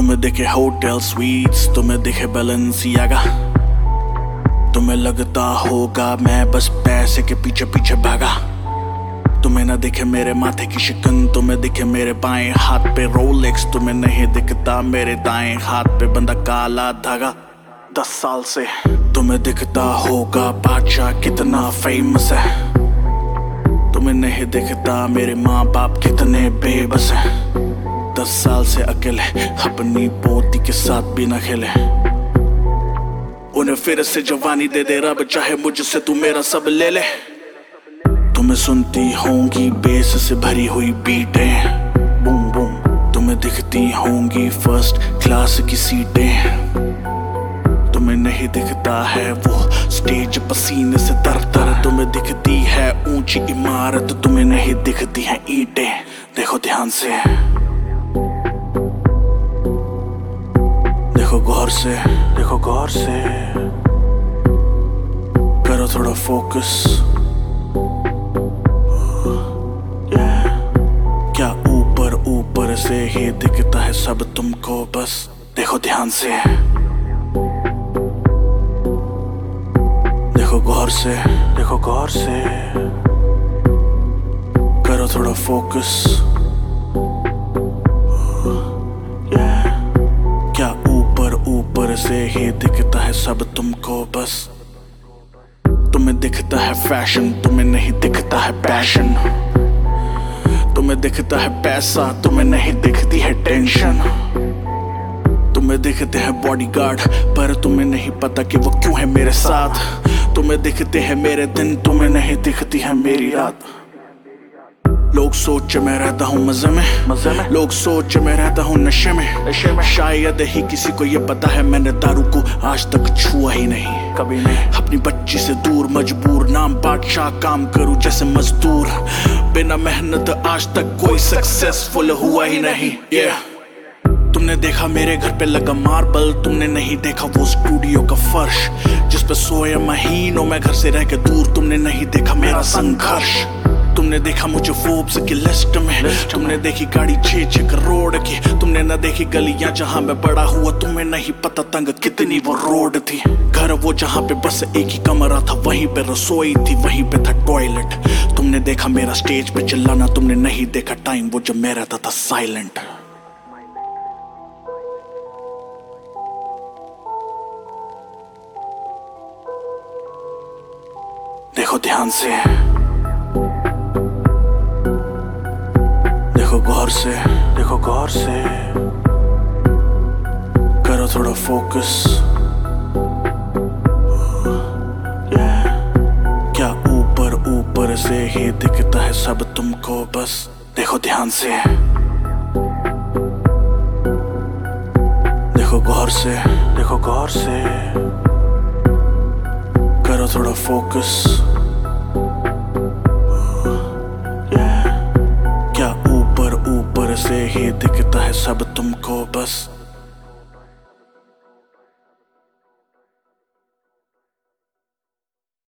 तुम्हें दिखे hotel sweets, तुम्हें दिखे बैलेंसियागा। तुम्हें लगता होगा मैं बस पैसे के पीछे पीछे भागा। तुम्हें ना दिखे मेरे माथे की शिकन, तुम्हें दिखे मेरे बाएं हाथ पे रोलेक्स। तुम्हें नहीं दिखता मेरे दाएं हाथ पे बंधा काला धागा। 10 साल से तुम्हें दिखता होगा बादशाह कितना फेमस है। तुम्हें नहीं दिखता मेरे माँ बाप कितने बेबस हैं। 10 साल से अकेले अपनी पोती के साथ भी न खेले। उन्हें फिर से जवानी दे दे रब, चाहे मुझसे तू मेरा सब ले ले। तुम्हें सुनती होंगी बेस से भरी हुई बीटें, बूम बूम। तुम्हें दिखती होंगी फर्स्ट क्लास की सीटें। तुम्हें नहीं दिखता है वो स्टेज पसीने से तर-तर। तुम्हें दिखती है ऊंची इमारत, तुम्हें नहीं दिखती है ईंटें। देखो ध्यान से, देखो गौर से, देखो गौर से, करो थोड़ा फोकस। क्या ऊपर ऊपर से ही दिखता है सब तुमको बस? देखो ध्यान से, देखो गौर से, देखो गौर से, करो थोड़ा फोकस। क्या ऊपर ऊपर से ही दिखता है सब तुमको बस? तुम्हें दिखता है फैशन, तुम्हें नहीं दिखता है पैशन। तुम्हें दिखता है पैसा, तुम्हें नहीं दिखती है टेंशन। तुम्हें दिखते हैं बॉडीगार्ड, पर तुम्हें नहीं पता कि वो क्यों है मेरे साथ। तुम्हें दिखते हैं मेरे दिन, तुम्हें नहीं दिखती है मेरी रात। लोग सोच मैं रहता हूँ मजे में, लोग सोच मैं रहता हूँ नशे में। शायद ही किसी को ये पता है मैंने दारू को आज तक छुआ ही नहीं, कभी नहीं। अपनी बच्ची से दूर मजबूर, नाम बादशाह, काम करूँ जैसे मजदूर। बिना मेहनत आज तक कोई सक्सेसफुल हुआ ही नहीं। तुमने देखा मेरे घर पे लगा मार्बल, तुमने नहीं देखा वो स्टूडियो का फर्श जिस पे सोए महीनों में घर से रह के दूर। तुमने नहीं देखा मेरा संघर्ष। तुमने देखा मुझे फोर्ब्स की लिस्ट में, तुमने देखी गाड़ी 6-6 करोड़ की। तुमने न देखी गलियां जहां मैं बड़ा हुआ, तुम्हें नहीं पता तंग कितनी वो रोड थी। घर वो जहां पे बस एक ही कमरा था, वहीं पे रसोई थी, वहीं पे था टॉयलेट। तुमने देखा मेरा स्टेज पे चिल्लाना, तुमने नहीं देखा टाइम वो जब मैं रहता था साइलेंट। देखो ध्यान से, देखो गौर से, देखो गौर से, करो थोड़ा फोकस। क्या ऊपर ऊपर से ही दिखता है सब तुमको बस? देखो ध्यान से, देखो गौर से, देखो गौर से, करो थोड़ा फोकस। क्या ऊपर ऊपर से ही दिखता है सब तुमको बस?